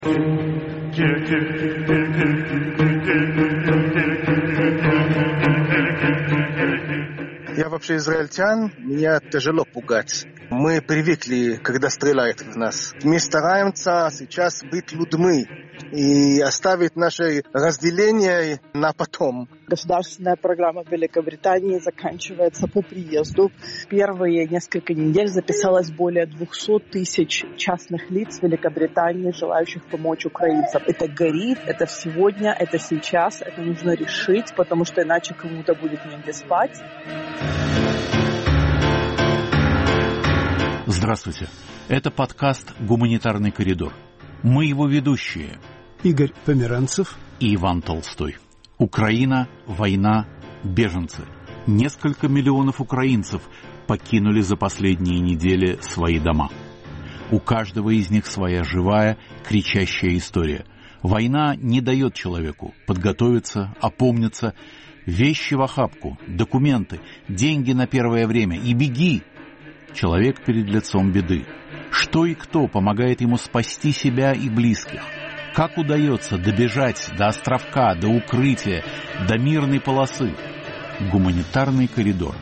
Я вообще израильтян, меня тяжело пугать. Мы привыкли, когда стреляют в нас. Мы стараемся сейчас быть людьми и оставить наше разделение на потом. Государственная программа Великобритании заканчивается по приезду. Первые несколько недель записалось более 200 тысяч частных лиц в Великобритании, желающих помочь украинцам. Это горит, это сегодня, это сейчас, это нужно решить, потому что иначе кому-то будет негде спать. Здравствуйте. Это подкаст «Гуманитарный коридор». Мы его ведущие. Игорь Померанцев и Иван Толстой. Украина, война, беженцы. Несколько миллионов украинцев покинули за последние недели свои дома. У каждого из них своя живая, кричащая история. Война не дает человеку подготовиться, опомниться. Вещи в охапку, документы, деньги на первое время и беги. Человек перед лицом беды. Что и кто помогает ему спасти себя и близких? Как удается добежать до островка, до укрытия, до мирной полосы? Гуманитарный коридор.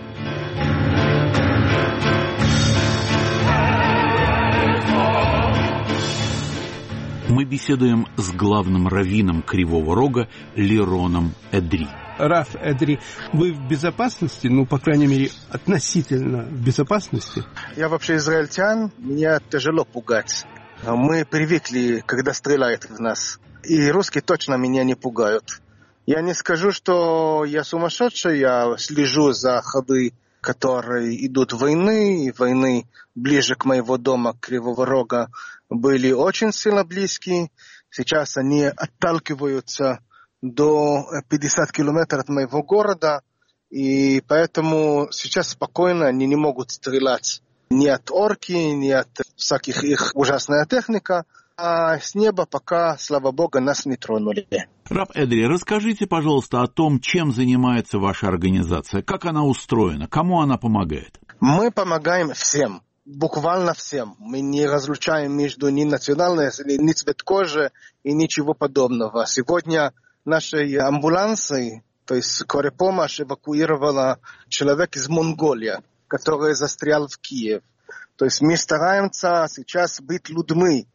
Мы беседуем с главным раввином Кривого Рога Лироном Эдри. Раф Эдри, вы в безопасности? Ну, по крайней мере, относительно в безопасности? Я вообще израильтян, меня тяжело пугать. Мы привыкли, когда стреляют в нас. И русские точно меня не пугают. Я не скажу, что я сумасшедший, я слежу за ходы, которые идут войны, и войны ближе к моего дома, Кривого Рога, были очень сильно близкие. Сейчас они отталкиваются до 50 километров от моего города, и поэтому сейчас спокойно они не могут стрелять ни от орки, ни от всяких их ужасная техника, а с неба пока, слава богу, нас не тронули. Рав Эдри, расскажите, пожалуйста, о том, чем занимается ваша организация, как она устроена, кому она помогает. Мы помогаем всем. Буквально всем. Мы не различаем между ни национальностью, ни цвет кожи и ничего подобного. Сегодня наши амбулансы, то есть скорая помощь, эвакуировала человека из Монголии, который застрял в Киеве. То есть мы стараемся сейчас быть людьми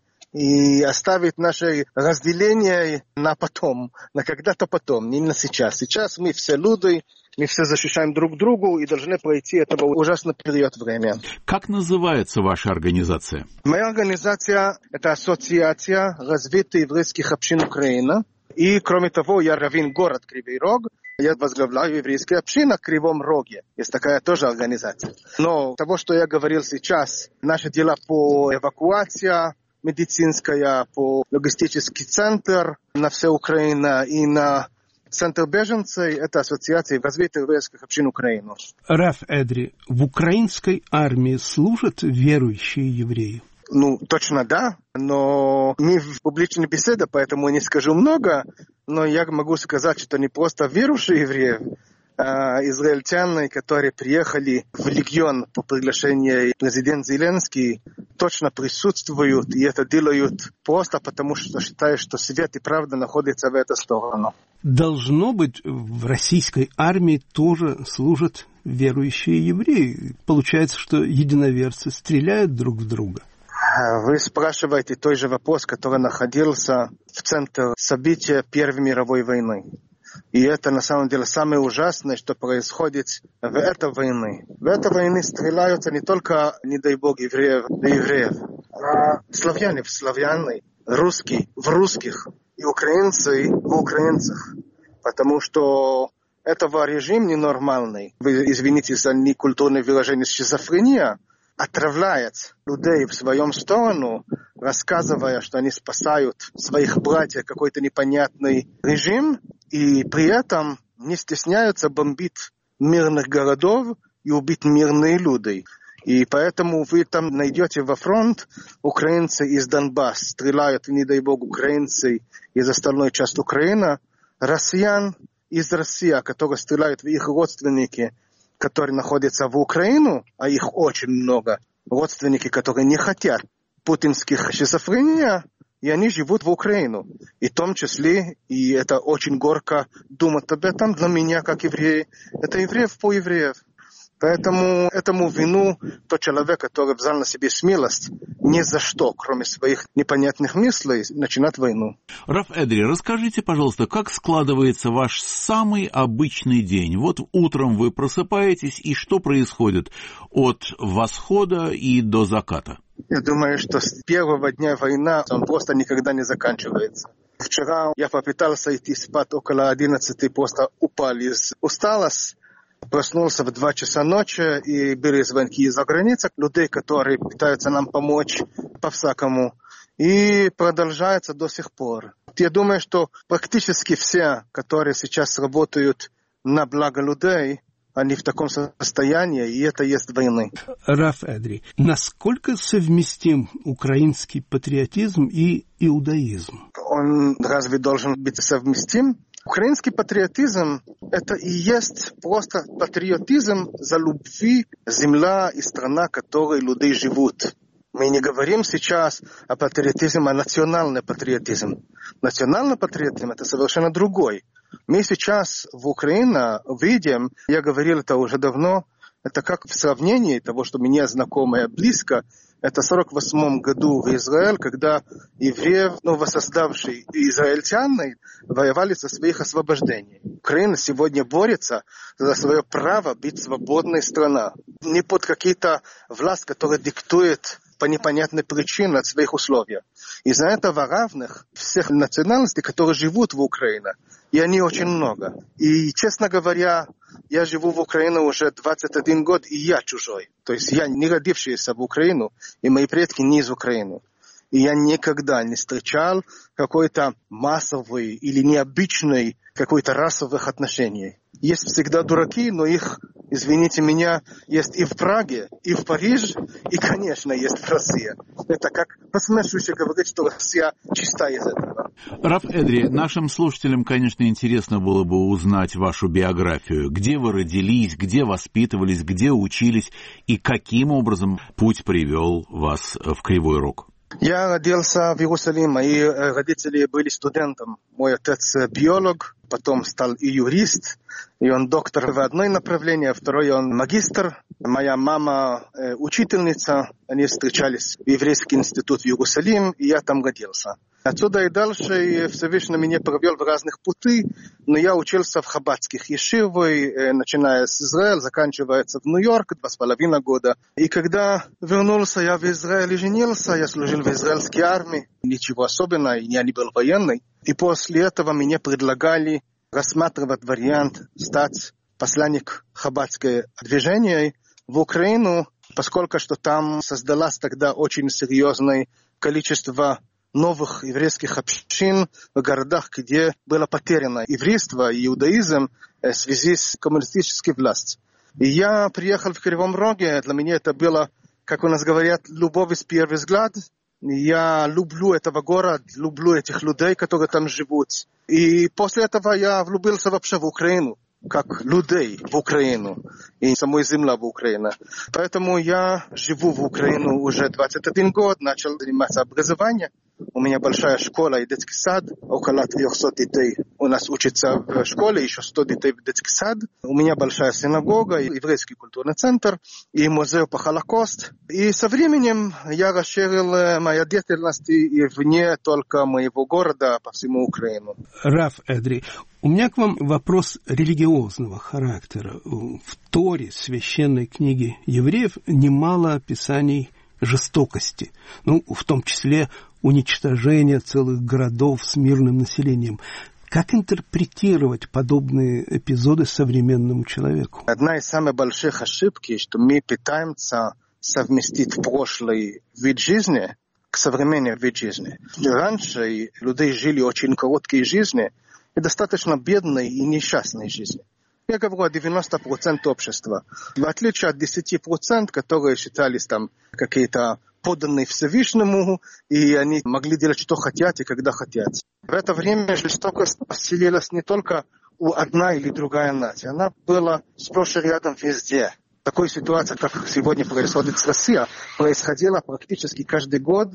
и оставить наше разделение на потом, на когда-то потом, не на сейчас. Сейчас мы все люди, мы все защищаем друг друга и должны пройти этого ужасный период времени. Как называется ваша организация? Моя организация – это Ассоциация развития еврейских общин Украины. И, кроме того, я раввин город Кривый Рог. Я возглавляю еврейскую общину в Кривом Роге. Есть такая тоже организация. Но того, что я говорил сейчас, наши дела по эвакуации медицинская, по логистический центр на всю Украину и на центр беженцев, это Ассоциация развития еврейских общин Украины. Раф Эдри, в украинской армии служат верующие евреи? Ну, точно да, но не в публичной беседе, поэтому не скажу много, но я могу сказать, что не просто верующие евреи, а израильтяне, которые приехали в легион по приглашению президента Зеленский, точно присутствуют, и это делают просто потому, что считают, что свет и правда находятся в эту сторону. Должно быть, в российской армии тоже служат верующие евреи. Получается, что единоверцы стреляют друг в друга. Вы спрашиваете той же вопрос, который находился в центре события Первой мировой войны. И это на самом деле самое ужасное, что происходит в этой войне. В этой войне стреляются не только, не дай бог, евреев, а славяне, русские в русских и украинцы в украинцах. Потому что этого режим ненормальный, вы извините за некультурное выражение, шизофрения, отравляет людей в свою сторону, рассказывая, что они спасают своих братьев какой-то непонятный режим, и при этом не стесняются бомбить мирных городов и убить мирные люди. И поэтому вы там найдете во фронт украинцы из Донбасса, стреляют, не дай бог, украинцы из остальной части Украины, россиян из России, которые стреляют в их родственники, которые находятся в Украине, а их очень много, родственники, которые не хотят путинских шизофрения, и они живут в Украину. И в том числе, и это очень горько думать об этом для меня, как еврея, это евреев по евреев. Поэтому этому вину тот человек, который взял на себе смелость, ни за что, кроме своих непонятных мыслей, начинать войну. Раф Эдри, расскажите, пожалуйста, как складывается ваш самый обычный день? Вот утром вы просыпаетесь, и что происходит от восхода и до заката? Я думаю, что с первого дня войны он просто никогда не заканчивается. Вчера я попытался идти спать около 11, просто упал из усталости. Проснулся в 2 часа ночи и были звонки из-за границы, людей, которые пытаются нам помочь по-всякому. И продолжается до сих пор. Я думаю, что практически все, которые сейчас работают на благо людей, они в таком состоянии, и это есть войны. Раф Эдри, насколько совместим украинский патриотизм и иудаизм? Он разве должен быть совместим? Украинский патриотизм – это и есть просто патриотизм за любви земля и страна, в которой люди живут. Мы не говорим сейчас о патриотизме, а национальный патриотизм. Национальный патриотизм – это совершенно другой. Мы сейчас в Украине видим, я говорил это уже давно, это как в сравнении того, что мне знакомо и близко, это в 1948 году в Израиле, когда евреи, воссоздавшие израильтяне, воевали за своих освобождений. Украина сегодня борется за свое право быть свободной страной. Не под какие-то власть, которая диктует по непонятной причине от своих условий. Из-за этого равных всех национальностей, которые живут в Украине, и они очень много. И, честно говоря, я живу в Украине уже 21 год, и я чужой. То есть я не родившийся в Украину, и мои предки не из Украины. И я никогда не встречал какой-то массовый или необычный какой-то расовых отношений. Есть всегда дураки, но их, извините меня, есть и в Праге, и в Париже, и, конечно, есть в России. Это как посмешище говорить, что Россия чиста из этого. Раф Эдри, нашим слушателям, конечно, интересно было бы узнать вашу биографию. Где вы родились, где воспитывались, где учились, и каким образом путь привел вас в Кривой Рог? Я родился в Иерусалиме, мои родители были студентом. Мой отец биолог, потом стал и юрист, и он доктор в одной направлении, а второй он магистр. Моя мама учительница, они встречались в Еврейский институт в Иерусалиме, и я там родился. Отсюда и дальше Всевышний меня провел в разных путей, но я учился в хаббатских ешивах, начиная с Израиля, заканчивается в Нью-Йорке 2,5 года. И когда вернулся я в Израиль и женился, я служил в израильской армии, ничего особенного, я не был военный. И после этого мне предлагали рассматривать вариант стать посланник хаббатского движения в Украину, поскольку что там создалось тогда очень серьезное количество новых еврейских общин в городах, где было потеряно еврейство и иудаизм в связи с коммунистической властью. И я приехал в Кривом Роге, для меня это было, как у нас говорят, любовь с первого взгляда. Я люблю этого города, люблю этих людей, которые там живут. И после этого я влюбился вообще в Украину, как людей в Украину и самой земля в Украине. Поэтому я живу в Украине уже 21 год, начал заниматься образованием. У меня большая школа и детский сад, около 300 детей у нас учатся в школе, еще 100 детей в детский сад. У меня большая синагога, еврейский культурный центр и музей по Холокосту. И со временем я расширил мою деятельность и вне только моего города, а по всему Украину. Раф Эдри, у меня к вам вопрос религиозного характера. В Торе, священной книге евреев, немало описаний жестокости, в том числе уничтожения целых городов с мирным населением. Как интерпретировать подобные эпизоды современному человеку? Одна из самых больших ошибок, что мы пытаемся совместить прошлый вид жизни к современному виду жизни. Раньше люди жили очень короткие жизни и достаточно бедной и несчастной жизни. Я говорю о 90% общества. В отличие от 10%, которые считались там какие-то подданные Всевышнему, и они могли делать, что хотят и когда хотят. В это время жестокость поселилась не только у одна или другая нация. Она была сплошь и рядом везде. Такая ситуация, как сегодня происходит с Россией, происходила практически каждый год.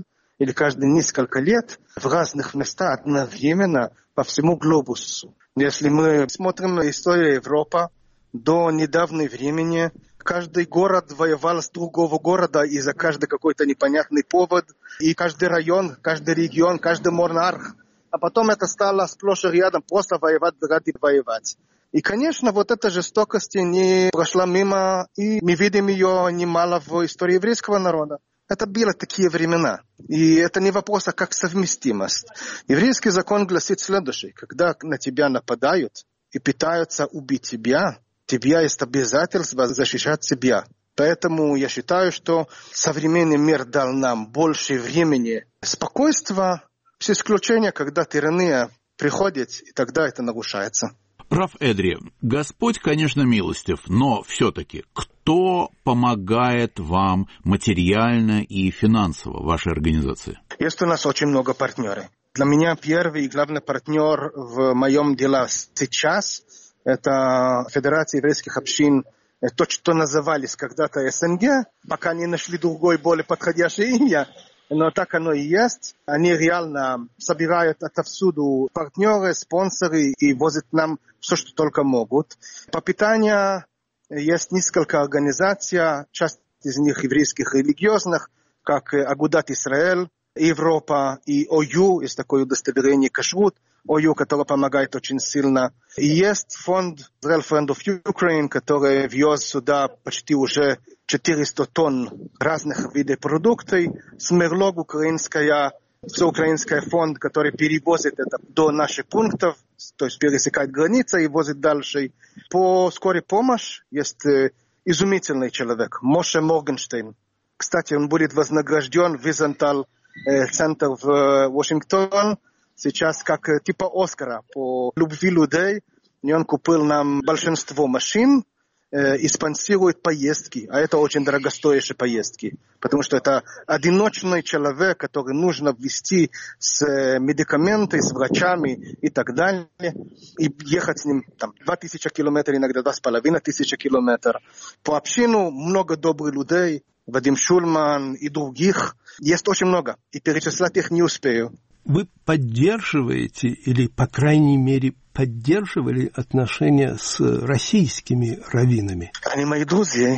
или каждые несколько лет в разных местах одновременно по всему глобусу. Если мы смотрим на историю Европы, до недавнего времени каждый город воевал с другого города из-за каждый какой-то непонятный повод. И каждый район, каждый регион, каждый монарх. А потом это стало сплошь и рядом просто воевать ради воевать. И, конечно, вот эта жестокость не прошла мимо, и мы видим ее немало в истории еврейского народа. Это были такие времена. И это не вопрос, а как совместимость. Еврейский закон гласит следующее. Когда на тебя нападают и пытаются убить тебя, тебе есть обязательство защищать себя. Поэтому я считаю, что современный мир дал нам больше времени, спокойствия, с исключением, когда тирания приходит, и тогда это нарушается. Рав Эдри, Господь, конечно, милостив, но все-таки кто помогает вам материально и финансово в вашей организации? Есть у нас очень много партнеров. Для меня первый и главный партнер в моем деле сейчас – это Федерация еврейских общин, то, что назывались когда-то СНГ, пока не нашли другое, более подходящее имя. Но так оно и есть. Они реально собирают отовсюду партнеры, спонсоры и возят нам все, что только могут. По питанию есть несколько организаций, часть из них еврейских религиозных, как Агудат Исраэль, Европа и ОЮ, есть такое удостоверение кашрут, ОЮ, которое помогает очень сильно. И есть фонд Israel Friend of Ukraine, который вез сюда почти уже 400 тонн разных видов продуктов. Смерлог украинская, всеукраинский фонд, который перевозит это до наших пунктов, то есть пересекает границы и возит дальше. По скорой помощи есть изумительный человек, Моше Моргенштейн. Кстати, он будет вознагражден в Визентал центр в Вашингтон. Сейчас как типа Оскара по любви людей. И он купил нам большинство машин и спонсирует поездки. А это очень дорогостоящие поездки. Потому что это одиночный человек, который нужно вести с медикаментами, с врачами и так далее. И ехать с ним 2000 километров, иногда 2500 километров. По общину много добрых людей. Вадим Шульман и других. Есть очень много. И перечислять их не успею. Вы поддерживаете или, по крайней мере, поддерживали отношения с российскими раввинами? Они мои друзья.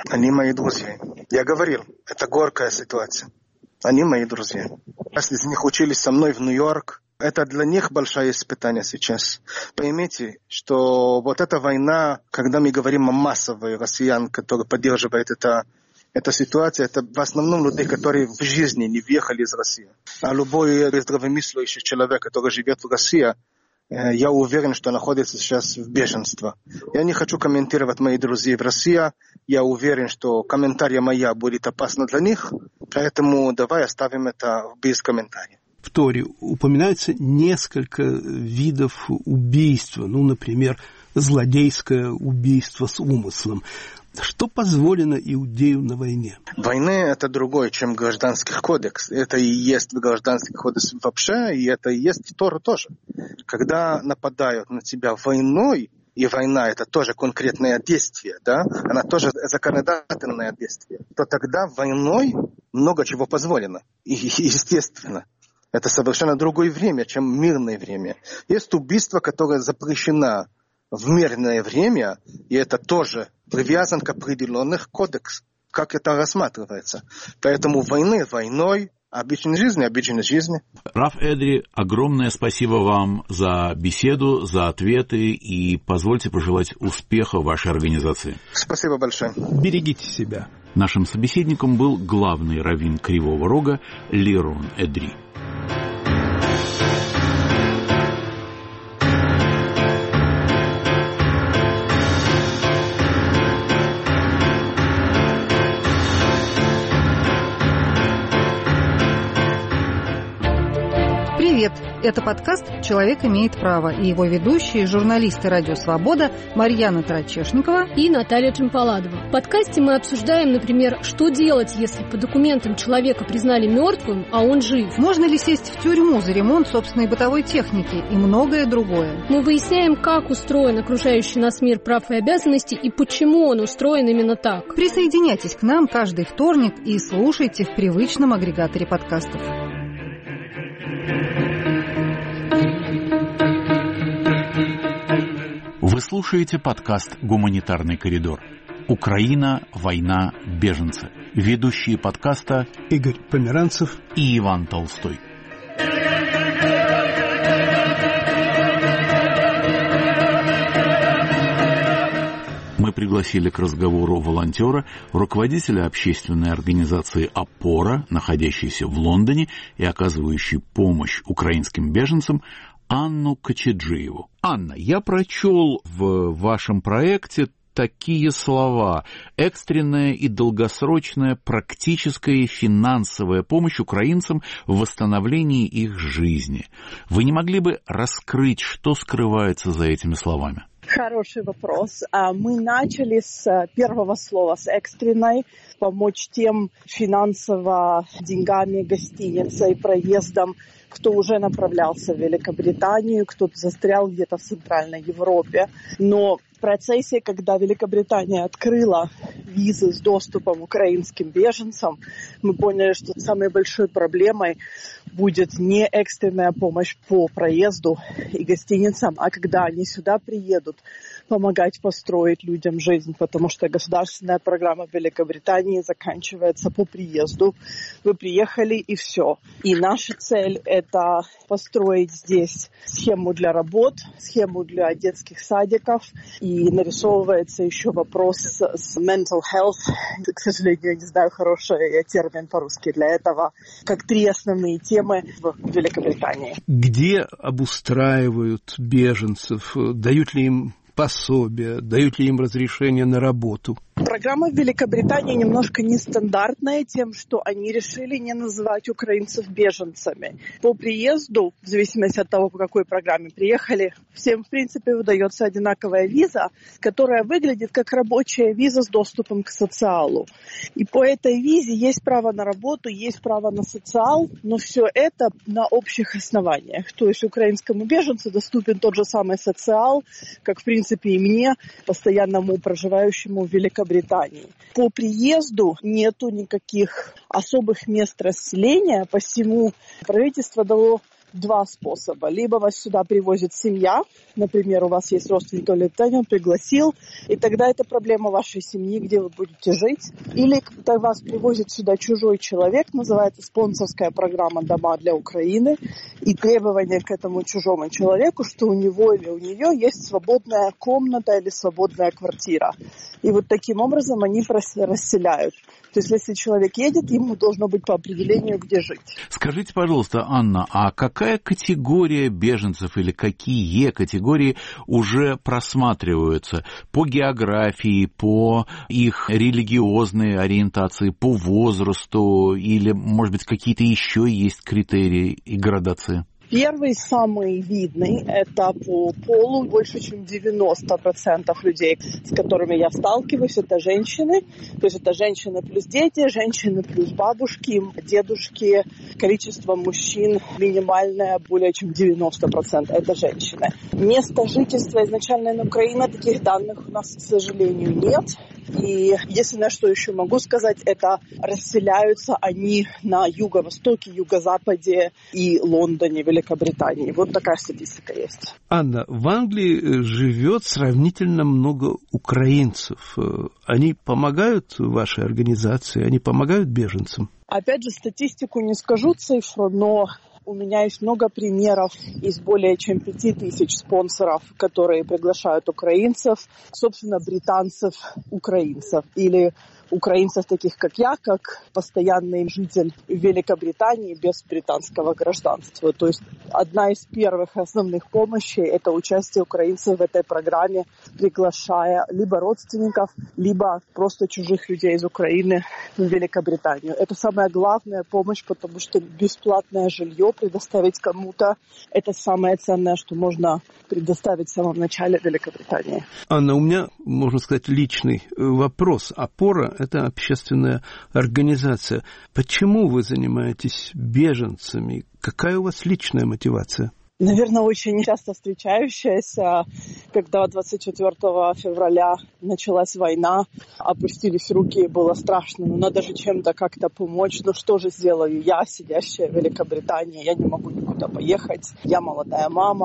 Я говорил, это горькая ситуация. Они мои друзья. Часть из них учились со мной в Нью-Йорк. Это для них большое испытание сейчас. Поймите, что вот эта война, когда мы говорим о массовой россиян, которые поддерживают эта ситуация, это в основном люди, которые в жизни не въехали из России. А любой здравомыслящий человек, который живет в России, я уверен, что находится сейчас в беженстве. Я не хочу комментировать моих друзей в России. Я уверен, что комментария моя будет опасна для них. Поэтому давай оставим это без комментариев. В Торе упоминается несколько видов убийства. Например, злодейское убийство с умыслом. Что позволено иудею на войне? Война – это другое, чем гражданский кодекс. Это и есть гражданский кодекс вообще, и это и есть Тора тоже. Когда нападают на тебя войной, и война – это тоже конкретное действие, да? Она тоже законодательное действие, то тогда войной много чего позволено. И естественно. Это совершенно другое время, чем мирное время. Есть убийство, которое запрещено в мирное время, и это тоже привязан к определенных кодексам, как это рассматривается. Поэтому войны войной, обычной жизни. Рав Эдри, огромное спасибо вам за беседу, за ответы, и позвольте пожелать успеха в вашей организации. Спасибо большое. Берегите себя. Нашим собеседником был главный раввин Кривого Рога Лирон Эдри. Привет! Это подкаст «Человек имеет право» и его ведущие, журналисты «Радио Свобода» Марьяна Тарачешникова и Наталья Джампаладова. В подкасте мы обсуждаем, например, что делать, если по документам человека признали мертвым, а он жив. Можно ли сесть в тюрьму за ремонт собственной бытовой техники и многое другое. Мы выясняем, как устроен окружающий нас мир прав и обязанностей и почему он устроен именно так. Присоединяйтесь к нам каждый вторник и слушайте в привычном агрегаторе подкастов. Вы слушаете подкаст «Гуманитарный коридор». Украина, война, беженцы. Ведущие подкаста Игорь Померанцев и Иван Толстой. Мы пригласили к разговору волонтера, руководителя общественной организации «Опора», находящейся в Лондоне и оказывающей помощь украинским беженцам, Анну Кочеджиеву. Анна, я прочел в вашем проекте такие слова: экстренная и долгосрочная практическая и финансовая помощь украинцам в восстановлении их жизни. Вы не могли бы раскрыть, что скрывается за этими словами? Хороший вопрос. Мы начали с первого слова, с экстренной, помочь тем финансово, деньгами, гостиницей, проездом, кто уже направлялся в Великобританию, кто-то застрял где-то в Центральной Европе. Но в процессе, когда Великобритания открыла визы с доступом украинским беженцам, мы поняли, что самой большой проблемой будет не экстренная помощь по проезду и гостиницам, а когда они сюда приедут, помогать построить людям жизнь, потому что государственная программа в Великобритании заканчивается по приезду. Вы приехали и все. И наша цель – это построить здесь схему для работ, схему для детских садиков. И нарисовывается еще вопрос с mental health. К сожалению, я не знаю хороший термин по-русски для этого. Как три основные темы в Великобритании. Где обустраивают беженцев? Дают ли им пособия? Дают ли им разрешение на работу? Программа в Великобритании немножко нестандартная тем, что они решили не называть украинцев беженцами. По приезду, в зависимости от того, по какой программе приехали, всем, в принципе, выдается одинаковая виза, которая выглядит как рабочая виза с доступом к социалу. И по этой визе есть право на работу, есть право на социал, но все это на общих основаниях. То есть украинскому беженцу доступен тот же самый социал, как, в принципе, и мне, постоянному проживающему в Великобритании. По приезду нету никаких особых мест расселения, посему правительство дало два способа. Либо вас сюда привозит семья, например, у вас есть родственник в Великобритании, он пригласил, и тогда это проблема вашей семьи, где вы будете жить. Или когда вас привозит сюда чужой человек, называется спонсорская программа «Дома для Украины», и требование к этому чужому человеку, что у него или у нее есть свободная комната или свободная квартира. И вот таким образом они расселяют. То есть, если человек едет, ему должно быть по определению где жить. Скажите, пожалуйста, Анна, а какая категория беженцев или какие категории уже просматриваются по географии, по их религиозной ориентации, по возрасту, или, может быть, какие-то еще есть критерии и градации? Первый, самый видный, это по полу. Больше, чем 90% людей, с которыми я сталкиваюсь, это женщины. То есть это женщины плюс дети, женщины плюс бабушки, дедушки. Количество мужчин минимальное, более чем 90%. Это женщины. Место жительства изначально на Украине, таких данных у нас, к сожалению, нет. И единственное, что еще могу сказать, это расселяются они на юго-востоке, юго-западе и Лондоне, Великобритании. Вот такая статистика есть. Анна, в Англии живет сравнительно много украинцев. Они помогают вашей организации, они помогают беженцам? Опять же, статистику не скажу, цифру, но у меня есть много примеров из более чем 5000 спонсоров, которые приглашают украинцев, собственно, британцев-украинцев или украинцев таких, как я, как постоянный житель Великобритании без британского гражданства. То есть одна из первых основных помощей – это участие украинцев в этой программе, приглашая либо родственников, либо просто чужих людей из Украины в Великобританию. Это самая главная помощь, потому что бесплатное жилье предоставить кому-то – это самое ценное, что можно предоставить в самом начале Великобритании. Анна, у меня, можно сказать, личный вопрос. «Опора» — это общественная организация. Почему вы занимаетесь беженцами? Какая у вас личная мотивация? Наверное, очень часто встречающаяся, когда 24 февраля началась война, опустились руки, было страшно, но надо же чем-то как-то помочь. Ну что же сделаю я, сидящая в Великобритании, я не могу никуда поехать, я молодая мама,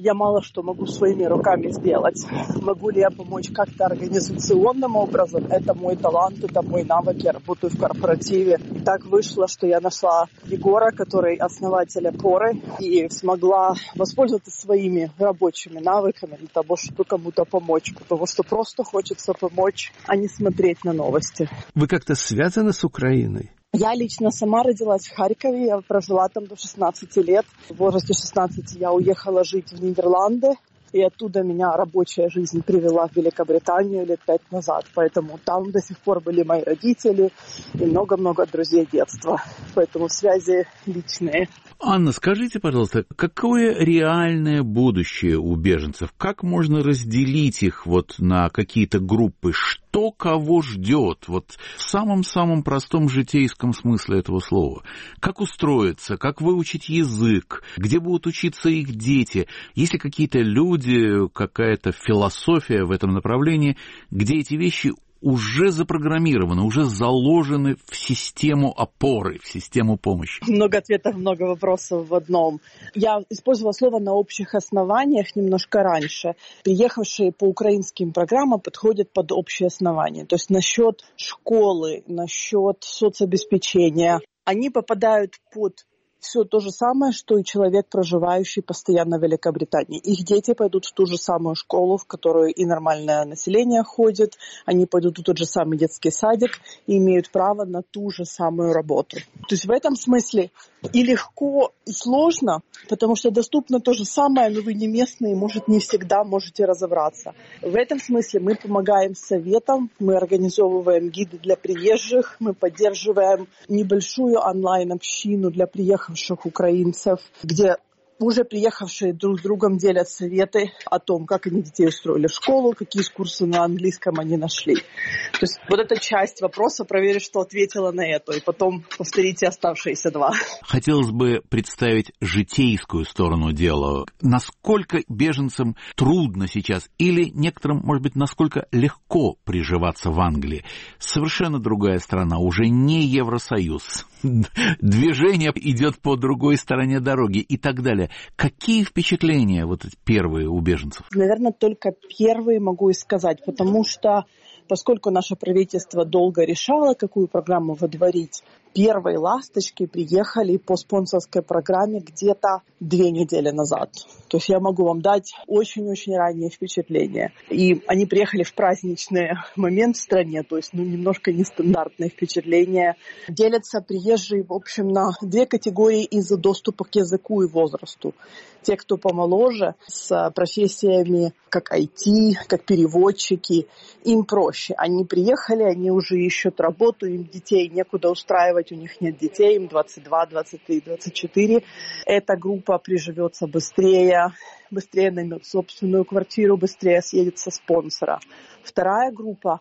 я мало что могу своими руками сделать. Могу ли я помочь как-то организационным образом? Это мой талант, это мой навык, я работаю в корпоративе. И так вышло, что я нашла Егора, который основатель «Опоры», и смогла воспользоваться своими рабочими навыками для того, чтобы кому-то помочь, потому что просто хочется помочь, а не смотреть на новости. Вы как-то связаны с Украиной? Я лично сама родилась в Харькове, я прожила там до 16 лет. В возрасте 16 я уехала жить в Нидерланды, и оттуда меня рабочая жизнь привела в Великобританию лет 5 назад. Поэтому там до сих пор были мои родители и много-много друзей детства. Поэтому связи личные. Анна, скажите, пожалуйста, какое реальное будущее у беженцев? Как можно разделить их вот на какие-то группы? Что кого ждет? Вот в самом-самом простом житейском смысле этого слова. Как устроиться? Как выучить язык? Где будут учиться их дети? Есть ли какие-то люди, какая-то философия в этом направлении, где эти вещи уже запрограммированы, уже заложены в систему опоры, в систему помощи? Много ответов, много вопросов в одном. Я использовала слово «на общих основаниях» немножко раньше. Приехавшие по украинским программам подходят под общие основания. То есть насчет школы, насчет соцобеспечения. Они попадают под все то же самое, что и человек, проживающий постоянно в Великобритании. Их дети пойдут в ту же самую школу, в которую и нормальное население ходит. Они пойдут в тот же самый детский садик и имеют право на ту же самую работу. То есть в этом смысле и легко, и сложно, потому что доступно то же самое, но вы не местные, может, не всегда можете разобраться. В этом смысле мы помогаем советам, мы организовываем гиды для приезжих, мы поддерживаем небольшую онлайн-общину для приехавших украинцев, где уже приехавшие друг с другом делят советы о том, как они детей устроили в школу, какие курсы на английском они нашли. То есть вот эта часть вопроса, проверить, что ответила на это, и потом повторите оставшиеся два. Хотелось бы представить житейскую сторону дела. Насколько беженцам трудно сейчас, или некоторым, может быть, насколько легко приживаться в Англии? Совершенно другая страна, уже не Евросоюз. Движение идет по другой стороне дороги и так далее. Какие впечатления вот эти первые у беженцев? Наверное, только первые могу и сказать, потому что поскольку наше правительство долго решало, какую программу водворить, первые ласточки приехали по спонсорской программе где-то 2 недели назад. То есть я могу вам дать очень-очень ранние впечатления. И они приехали в праздничный момент в стране, то есть немножко нестандартные впечатления. Делятся приезжие, в общем, на 2 категории из-за доступа к языку и возрасту. Те, кто помоложе, с профессиями как IT, как переводчики, им проще. Они приехали, они уже ищут работу, им детей некуда устраивать, у них нет детей, им 22, 23, 24. Эта группа приживется быстрее наймет собственную квартиру, быстрее съедет со спонсора. Вторая группа,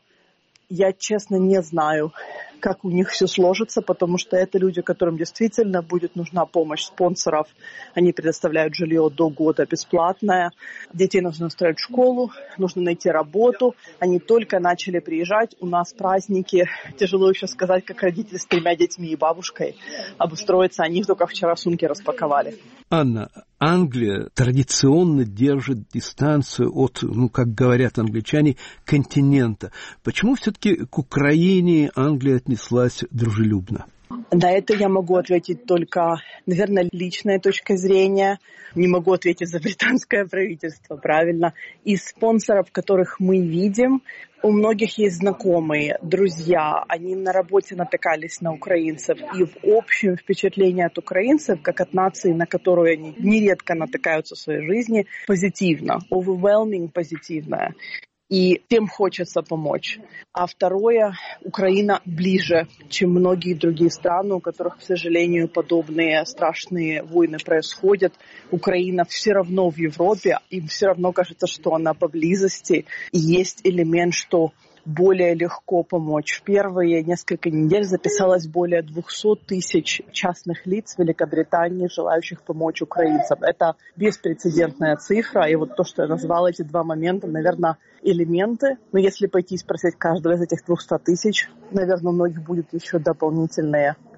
я честно не знаю, как у них все сложится, потому что это люди, которым действительно будет нужна помощь спонсоров. Они предоставляют жилье до года бесплатное. Детей нужно устроить в школу, нужно найти работу. Они только начали приезжать. У нас праздники. Тяжело еще сказать, как родители с 3 детьми и бабушкой обустроиться. Они только вчера сумки распаковали. Анна, Англия традиционно держит дистанцию от, как говорят англичане, континента. Почему все-таки к Украине Англия отнеслась дружелюбно? На это я могу ответить только, наверное, личная точка зрения. Не могу ответить за британское правительство, правильно. Из спонсоров, которых мы видим, у многих есть знакомые, друзья. Они на работе натыкались на украинцев. И в общем впечатление от украинцев, как от нации, на которую они нередко натыкаются в своей жизни, позитивно. Overwhelming позитивное. И тем хочется помочь. А второе, Украина ближе, чем многие другие страны, у которых, к сожалению, подобные страшные войны происходят. Украина все равно в Европе, им все равно кажется, что она поблизости. И есть элемент, что более легко помочь. В первые несколько недель записалось более 200 тысяч частных лиц в Великобритании, желающих помочь украинцам. Это беспрецедентная цифра. И вот то, что я назвала, эти 2 момента, наверное, элементы. Но если пойти и спросить каждого из этих 200 тысяч, наверное, у многих будут еще дополнительные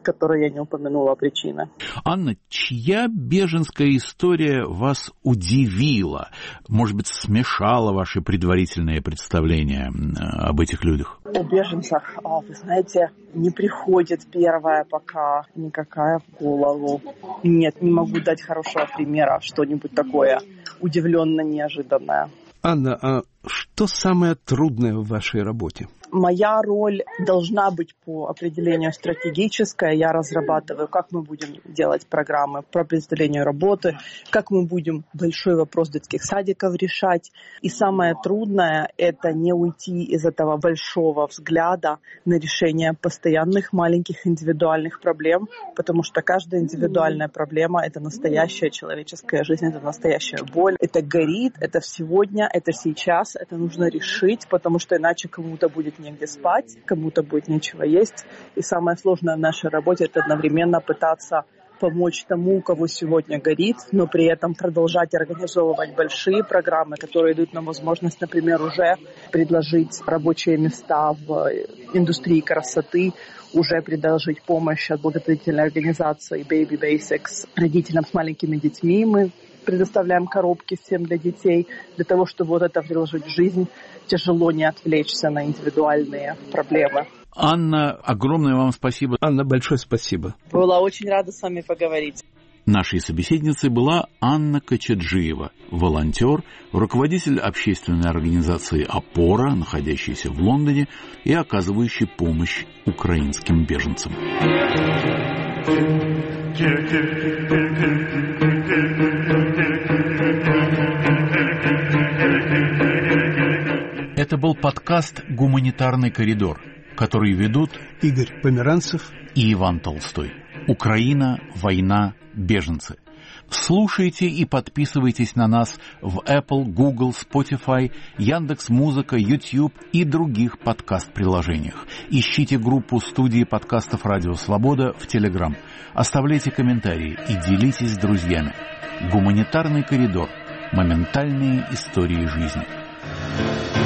которые я не упомянула причины. Анна, чья беженская история вас удивила? Может быть, смешала ваши предварительные представления об этих людях? О беженцах, вы знаете, не приходит первая пока никакая в голову. Нет, не могу дать хорошего примера, что-нибудь такое удивленно неожиданное. Анна, а что самое трудное в вашей работе? Моя роль должна быть по определению стратегическая. Я разрабатываю, как мы будем делать программы по представлению работы, как мы будем большой вопрос детских садиков решать. И самое трудное – это не уйти из этого большого взгляда на решение постоянных маленьких индивидуальных проблем, потому что каждая индивидуальная проблема – это настоящая человеческая жизнь, это настоящая боль. Это горит, это сегодня, это сейчас, это нужно решить, потому что иначе кому-то будет негде спать, кому-то будет нечего есть. И самое сложное в нашей работе – это одновременно пытаться помочь тому, у кого сегодня горит, но при этом продолжать организовывать большие программы, которые дают нам возможность, например, уже предложить рабочие места в индустрии красоты, уже предложить помощь от благотворительной организации Baby Basics родителям с маленькими детьми. Мы предоставляем коробки всем для детей, для того, чтобы вот это приложить в жизнь. Тяжело не отвлечься на индивидуальные проблемы. Анна, огромное вам спасибо. Анна, большое спасибо. Была очень рада с вами поговорить. Нашей собеседницей была Анна Кочаджиева, волонтер, руководитель общественной организации «Опора», находящейся в Лондоне и оказывающей помощь украинским беженцам. Это был подкаст «Гуманитарный коридор», который ведут Игорь Померанцев и Иван Толстой. Украина, война, беженцы. Слушайте и подписывайтесь на нас в Apple, Google, Spotify, Яндекс.Музыка, YouTube и других подкаст-приложениях. Ищите группу студии подкастов «Радио Свобода» в Telegram. Оставляйте комментарии и делитесь с друзьями. Гуманитарный коридор. Моментальные истории жизни.